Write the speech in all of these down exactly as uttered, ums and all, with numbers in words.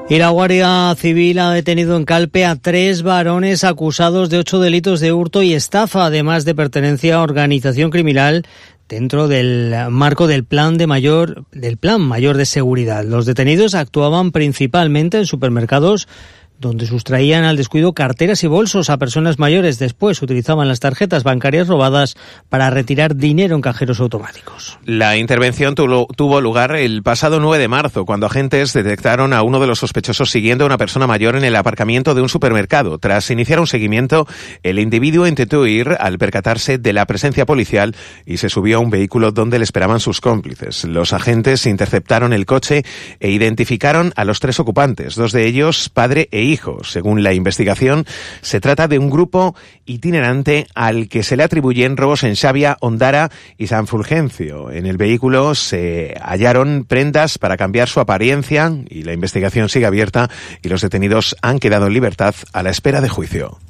Y la Guardia Civil ha detenido en Calpe a tres varones acusados de ocho delitos de hurto y estafa, además de pertenencia a organización criminal dentro del marco del plan de mayor del plan mayor de seguridad. Los detenidos actuaban principalmente en supermercados donde sustraían al descuido carteras y bolsos a personas mayores. Después utilizaban las tarjetas bancarias robadas para retirar dinero en cajeros automáticos. La intervención tuvo, tuvo lugar el pasado nueve de marzo, cuando agentes detectaron a uno de los sospechosos siguiendo a una persona mayor en el aparcamiento de un supermercado. Tras iniciar un seguimiento, el individuo intentó huir al percatarse de la presencia policial y se subió a un vehículo donde le esperaban sus cómplices. Los agentes interceptaron el coche e identificaron a los tres ocupantes, dos de ellos padre e hijos. Según la investigación, se trata de un grupo itinerante al que se le atribuyen robos en Xavia, Ondara y San Fulgencio. En el vehículo se hallaron prendas para cambiar su apariencia y la investigación sigue abierta y los detenidos han quedado en libertad a la espera de juicio.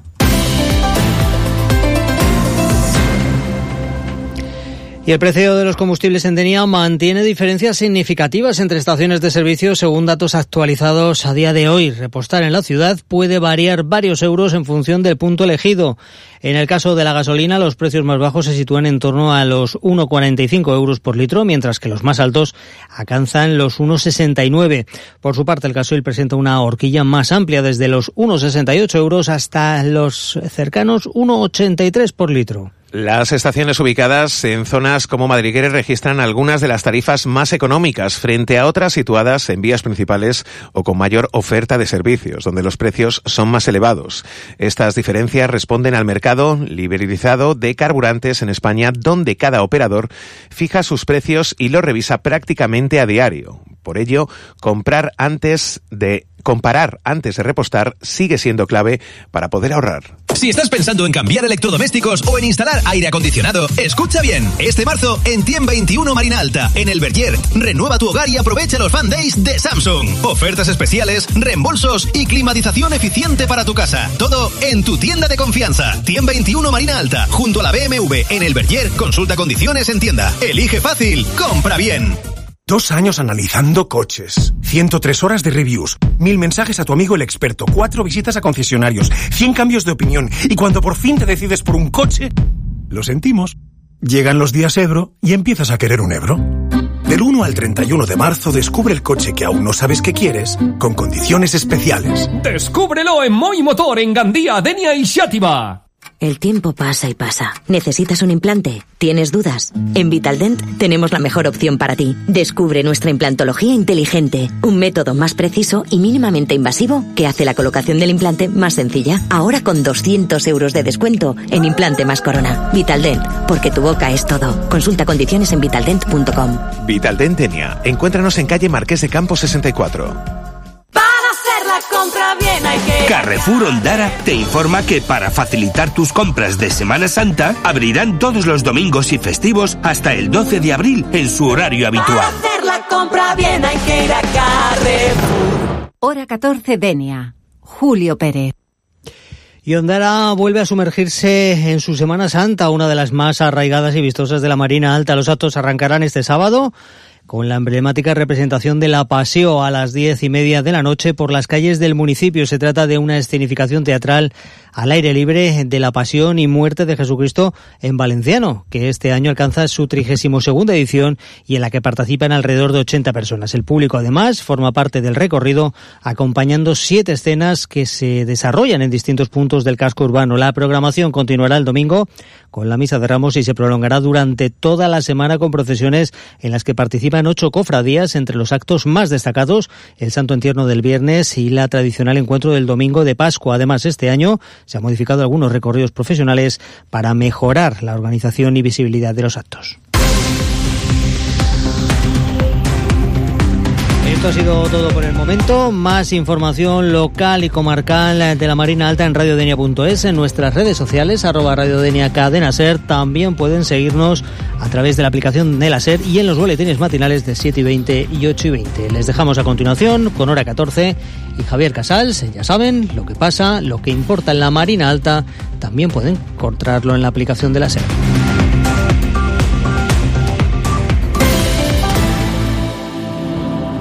Y el precio de los combustibles en Denia mantiene diferencias significativas entre estaciones de servicio según datos actualizados a día de hoy. Repostar en la ciudad puede variar varios euros en función del punto elegido. En el caso de la gasolina, los precios más bajos se sitúan en torno a los uno coma cuarenta y cinco euros por litro, mientras que los más altos alcanzan los uno coma sesenta y nueve. Por su parte, el gasoil presenta una horquilla más amplia, desde los uno coma sesenta y ocho euros hasta los cercanos uno coma ochenta y tres por litro. Las estaciones ubicadas en zonas como Madrigueres registran algunas de las tarifas más económicas frente a otras situadas en vías principales o con mayor oferta de servicios, donde los precios son más elevados. Estas diferencias responden al mercado liberalizado de carburantes en España, donde cada operador fija sus precios y los revisa prácticamente a diario. Por ello, comprar antes de comparar antes de repostar sigue siendo clave para poder ahorrar. Si estás pensando en cambiar electrodomésticos o en instalar aire acondicionado, escucha bien. Este marzo, en Tiem veintiuno Marina Alta, en El Verger, renueva tu hogar y aprovecha los Fan Days de Samsung. Ofertas especiales, reembolsos y climatización eficiente para tu casa. Todo en tu tienda de confianza. Tiem veintiuno Marina Alta, junto a la B M W, en El Verger. Consulta condiciones en tienda. Elige fácil, compra bien. Dos años analizando coches, ciento tres horas de reviews, mil mensajes a tu amigo el experto, cuatro visitas a concesionarios, cien cambios de opinión, y cuando por fin te decides por un coche, lo sentimos. Llegan los días Ebro y empiezas a querer un Ebro. Del uno al treinta y uno de marzo descubre el coche que aún no sabes que quieres, con condiciones especiales. ¡Descúbrelo en Moi Motor, en Gandía, Denia y Xàtiva! El tiempo pasa y pasa. ¿Necesitas un implante? ¿Tienes dudas? En Vitaldent tenemos la mejor opción para ti. Descubre nuestra implantología inteligente, un método más preciso y mínimamente invasivo que hace la colocación del implante más sencilla. Ahora con doscientos euros de descuento en implante más corona. Vitaldent, porque tu boca es todo. Consulta condiciones en vitaldent punto com. Vitaldent Denia. Encuéntranos en calle Marqués de Campos sesenta y cuatro. Compra bien, hay que... Carrefour Ondara te informa que para facilitar tus compras de Semana Santa abrirán todos los domingos y festivos hasta el doce de abril en su horario habitual. Para hacer la compra bien hay que ir a Carrefour. Hora catorce Denia. Julio Pérez. Y Ondara vuelve a sumergirse en su Semana Santa, una de las más arraigadas y vistosas de la Marina Alta. Los actos arrancarán este sábado con la emblemática representación de la Paseo a las diez y media de la noche por las calles del municipio. Se trata de una escenificación teatral al aire libre de la Pasión y Muerte de Jesucristo en valenciano, que este año alcanza su trigésima segunda edición y en la que participan alrededor de ochenta personas. El público, además, forma parte del recorrido, acompañando siete escenas que se desarrollan en distintos puntos del casco urbano. La programación continuará el domingo con la Misa de Ramos y se prolongará durante toda la semana con procesiones en las que participan ocho cofradías, entre los actos más destacados el Santo Entierro del viernes y la tradicional encuentro del domingo de Pascua. Además, este año se han modificado algunos recorridos profesionales para mejorar la organización y visibilidad de los actos. Esto ha sido todo por el momento. Más información local y comarcal de la Marina Alta en radiodenia punto es, en nuestras redes sociales, arroba radiodenia cadena ser. También pueden seguirnos a través de la aplicación de la SER y en los boletines matinales de siete y veinte y ocho y veinte. Les dejamos a continuación con Hora catorce y Javier Casals. Ya saben lo que pasa, lo que importa en la Marina Alta, también pueden encontrarlo en la aplicación de la SER.